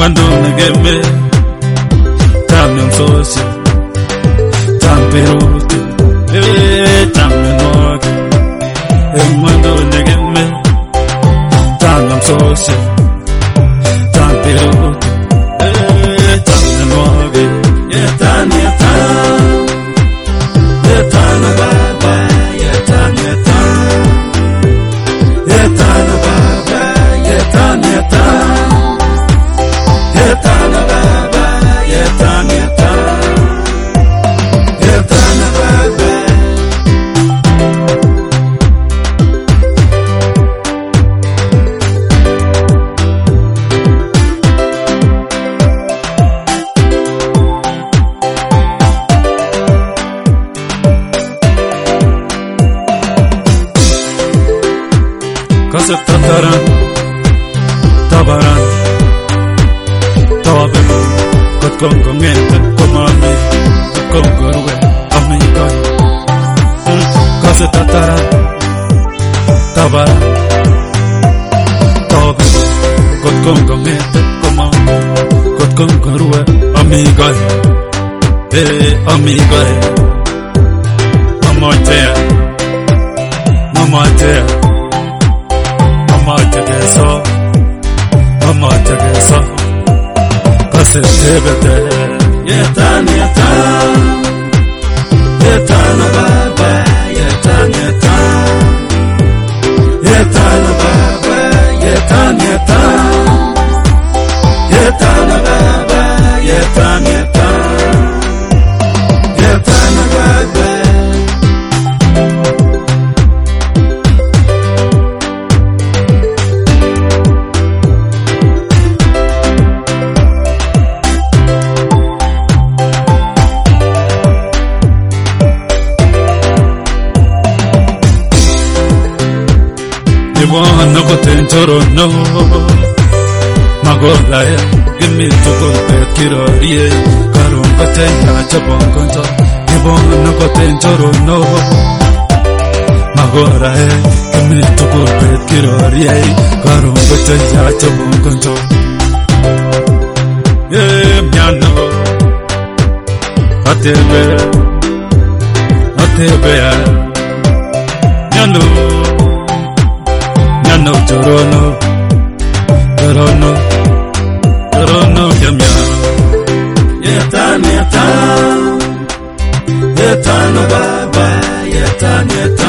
Nyando negeme Tamyon sosi Tamperuti Tamenoke Nyando negeme Tamyon sosi Tamperuti Tamenoke Yetan Yetan baba Yetan Yetan baba Yetan Yetan baba Yetan Yetan baba Kasa tataran Tabaran Tawabe Kot kongo ngete Komame Kot kongo ruwe Amikai Kasa tataran Tabaran Tawabe Kot kongo ngete Komame Kot kongo ruwe Amikai Amikai Mamoitea Mamoitea Mama tegesa Kase tebete Yetan Yetan baba Yetan Yetan baba Yetan Yetan baba Yetan Yetan baba Iwana kotentoro no Magola ya Gimi tuko pekirorie Karun kotenya chabongonzo Iwana kotentoro no Magola ya Gimi tuko pekirorie Karun kotenya chabongonzo Mnyano Atebe Mnyano No Torono Yamya Yetan Yetan baba Yetan